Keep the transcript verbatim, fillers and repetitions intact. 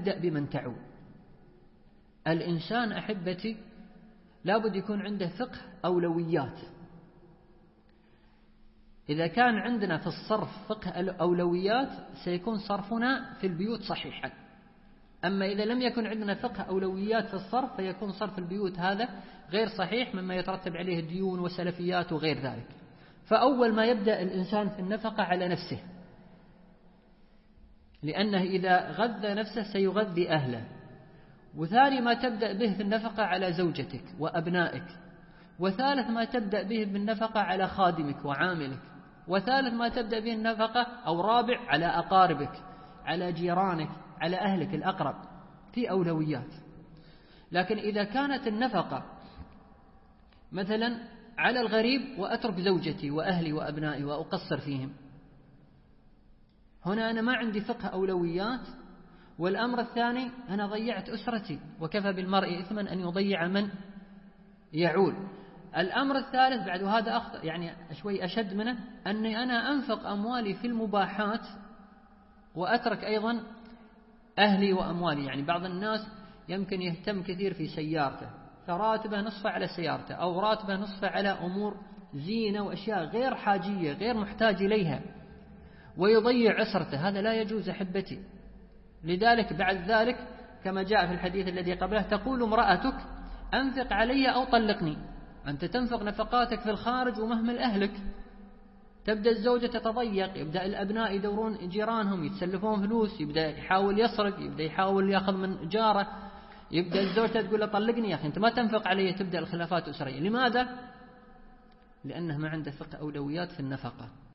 تبدأ بمن تعول. الإنسان أحبتي لابد يكون عنده فقه أولويات. إذا كان عندنا في الصرف فقه أولويات سيكون صرفنا في البيوت صحيحا. أما إذا لم يكن عندنا فقه أولويات في الصرف فيكون صرف البيوت هذا غير صحيح، مما يترتب عليه ديون وسلفيات وغير ذلك. فأول ما يبدأ الإنسان في النفقة على نفسه، لأنه إذا غذى نفسه سيغذي أهله. وثاني ما تبدأ به في النفقة على زوجتك وأبنائك. وثالث ما تبدأ به بالنفقة على خادمك وعاملك. وثالث ما تبدأ به النفقة أو رابع على أقاربك، على جيرانك، على أهلك الأقرب، في أولويات. لكن إذا كانت النفقة مثلا على الغريب وأترك زوجتي وأهلي وأبنائي وأقصر فيهم، هنا أنا ما عندي فقه أولويات. والأمر الثاني أنا ضيعت أسرتي، وكفى بالمرء إثما أن يضيع من يعول. الأمر الثالث بعد هذا أخطأ يعني شوي أشد منه، أني أنا أنفق أموالي في المباحات وأترك أيضا أهلي وأموالي. يعني بعض الناس يمكن يهتم كثير في سيارته، فراتبه نصفه على سيارته، أو راتبه نصفه على أمور زينة وأشياء غير حاجية غير محتاج إليها، ويضيع أسرته. هذا لا يجوز أحبتي. لذلك بعد ذلك كما جاء في الحديث الذي قبله تقول امرأتك أنفق علي أو طلقني. أنت تنفق نفقاتك في الخارج ومهمل أهلك. تبدأ الزوجة تتضيق، يبدأ الأبناء يدورون جيرانهم يتسلفون فلوس، يبدأ يحاول يسرق، يبدأ يحاول يأخذ من جاره، يبدأ الزوجة تقول له طلقني يا أخي أنت ما تنفق علي. تبدأ الخلافات الأسرية. لماذا؟ لأنه ما عنده فقه أولويات في النفقة.